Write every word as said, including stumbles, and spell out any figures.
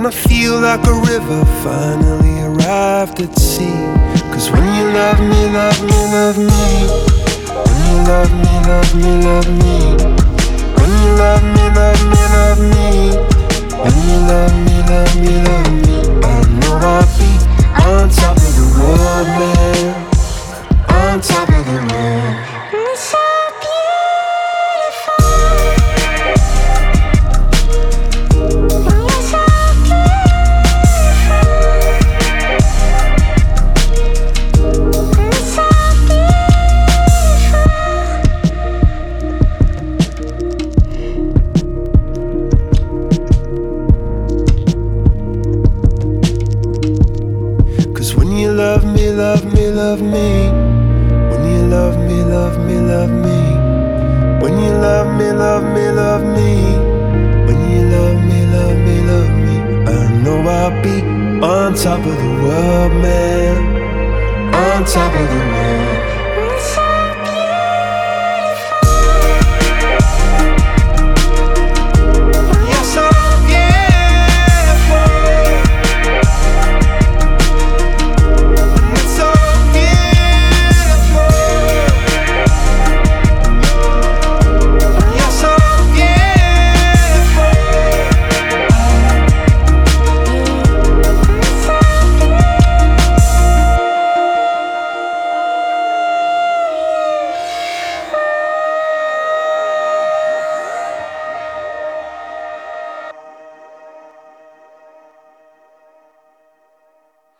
when I feel like a river finally arrived at sea. Cause when you love me, love me, love me, when you love me, love me, love me, when you love me, love me, love me, when you love me, love me, love me, I know I'll be on top of the world, man, on top of the world. You're so love me, love me, love me, when you love me, love me, love me, when you love me, love me, love me, when you love me, love me, love me, I know I'll be on top of the world, man, on top of the world.